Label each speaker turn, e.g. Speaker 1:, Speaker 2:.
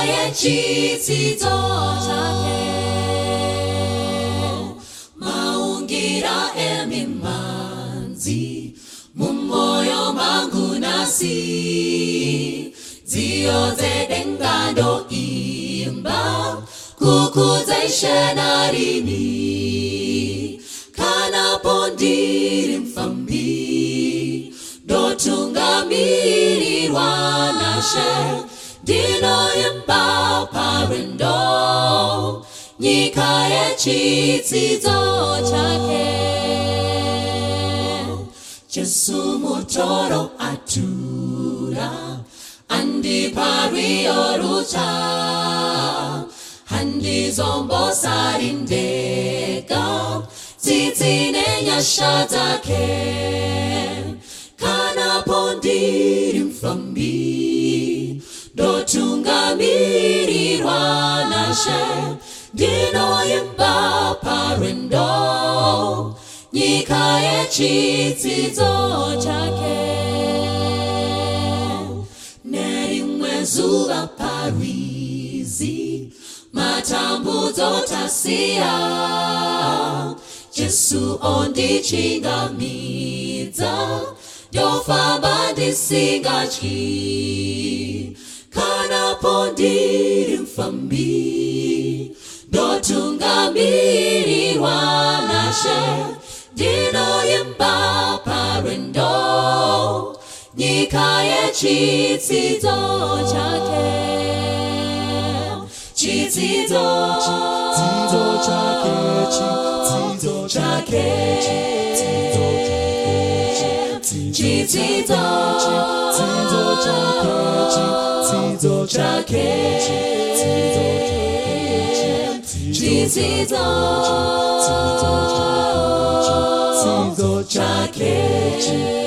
Speaker 1: nikaye chitsidzo chake maungira emimanzi mumoyo mangu nasi dzioze dengando imba kukuza ishenarini kana pondiri mfambi dotungamirirwa nashe dino imba parendo nyikaye chitsidzo chake Jesu mutoro atura andi pariorucha handi zombo sarindeka tsitsine nyasha zake kana pondiri mfambi dotungamirirwa nashe dino imba parendo nyikaye chitsidzo chake nerimwe zuva parizi matambudzo tasiya Jesu ondichingamidza ndofamba ndisingatyi kana pondiri mfambi ndotungamirirwa nashe ndinoimba parendo nyikaye chitsidzo chake chitsidzo chake chitsidzo chake chitsidzo chake chitsidzo chake